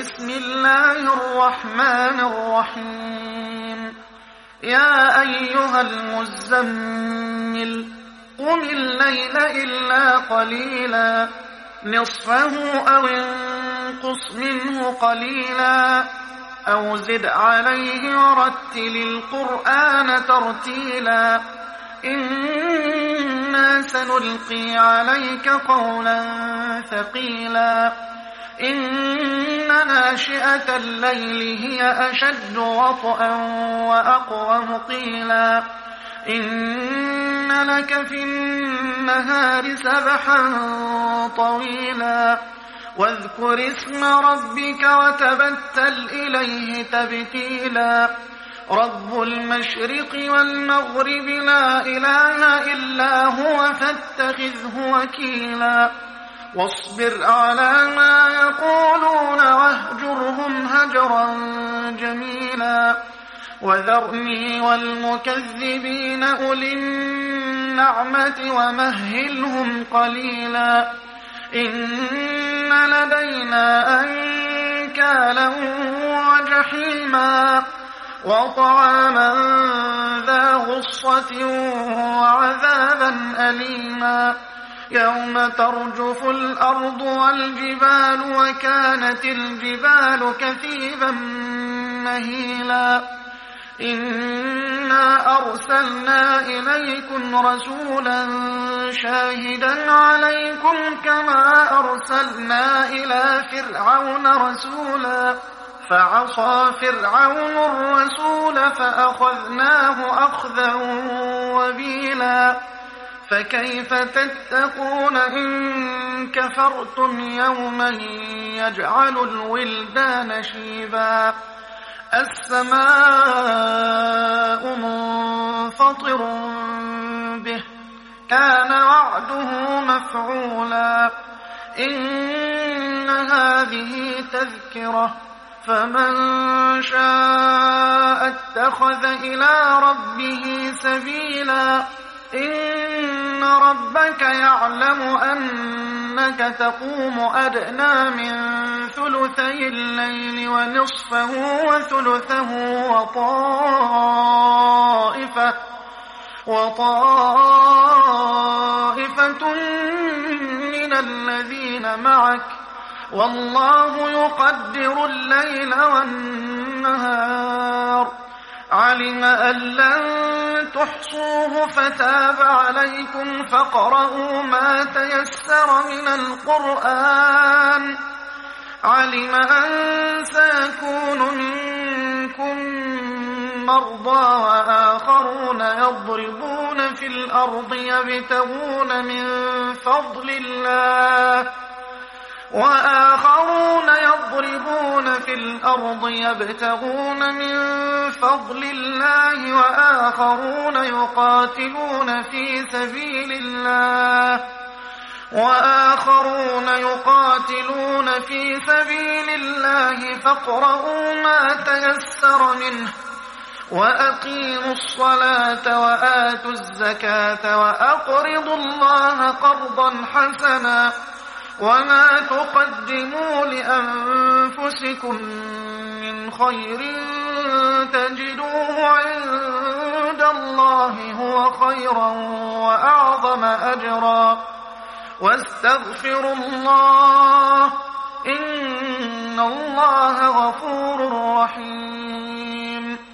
بسم الله الرحمن الرحيم يا أيها المزمل قم الليل إلا قليلا نصفه أو انقص منه قليلا أو زد عليه ورتل القرآن ترتيلا إنا سنلقي عليك قولا ثقيلا إن ناشئة الليل هي أشد وطئا وأقوم قيلا إن لك في النهار سبحا طويلا واذكر اسم ربك وتبتل إليه تبتيلا رب المشرق والمغرب لا إله إلا هو فاتخذه وكيلا واصبر على ما يقولون واهجرهم هجرا جميلا وذرني والمكذبين أولي النعمة ومهلهم قليلا إن لدينا أنكالا وجحيما وطعاما ذا غصة وعذابا أليما يوم ترجف الأرض والجبال وكانت الجبال كثيبا مهيلا إنا أرسلنا إليكم رسولا شاهدا عليكم كما أرسلنا إلى فرعون رسولا فعصى فرعون الرسول فأخذناه أخذا وبيلا فكيف تتقون إن كفرتم يوما يجعل الولدان شيبا السماء منفطر به كان وعده مفعولا إن هذه تذكرة فمن شاء اتخذ إلى ربه سبيلا إن ربك يعلم أنك تقوم أدنى من ثلثي الليل ونصفه وثلثه وطائفة من الذين معك والله يقدر الليل والنهار علم أن لن تحصوه فتاب عليكم فاقرؤوا ما تيسر من القرآن علم أن سيكون منكم مرضى وآخرون يضربون في الأرض يبتغون من فضل الله وآخرون يقاتلون في سبيل الله فاقرؤوا ما تيسر منه وأقيموا الصلاة وآتوا الزكاة وأقرضوا الله قرضا حسنا وما تقدموا لأنفسكم من خير تجدوه عند الله هو خيرا وأعظم أجرا واستغفروا الله إن الله غفور